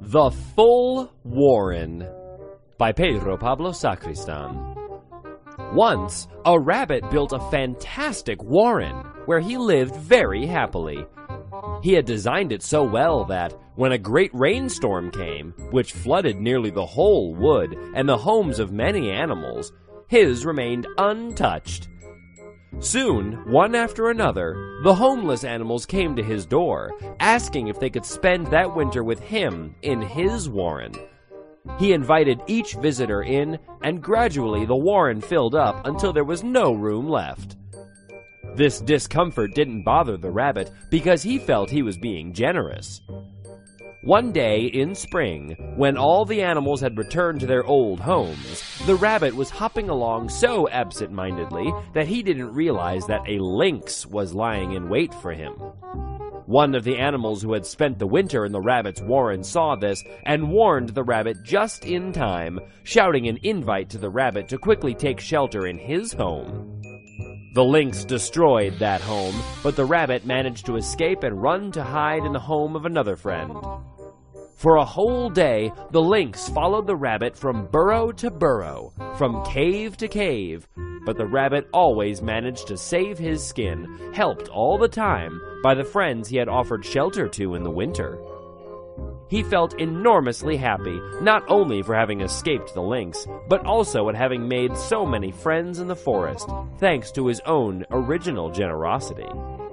The Full Warren by Pedro Pablo Sacristan. Once, a rabbit built a fantastic warren where he lived very happily. He had designed it so well that, when a great rainstorm came, which flooded nearly the whole wood and the homes of many animals, his remained untouched. Soon, one after another, the homeless animals came to his door, asking if they could spend that winter with him in his warren. He invited each visitor in, and gradually the warren filled up until there was no room left. This discomfort didn't bother the rabbit because he felt he was being generous. One day in spring, when all the animals had returned to their old homes, the rabbit was hopping along so absent-mindedly that he didn't realize that a lynx was lying in wait for him. One of the animals who had spent the winter in the rabbit's warren saw this and warned the rabbit just in time, shouting an invite to the rabbit to quickly take shelter in his home. The lynx destroyed that home, but the rabbit managed to escape and run to hide in the home of another friend. For a whole day, the lynx followed the rabbit from burrow to burrow, from cave to cave, but the rabbit always managed to save his skin, helped all the time by the friends he had offered shelter to in the winter. He felt enormously happy, not only for having escaped the lynx, but also at having made so many friends in the forest, thanks to his own original generosity.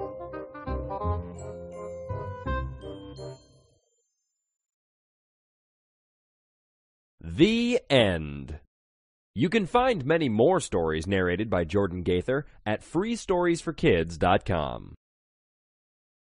The End. You can find many more stories narrated by Jordan Gaither at freestoriesforkids.com.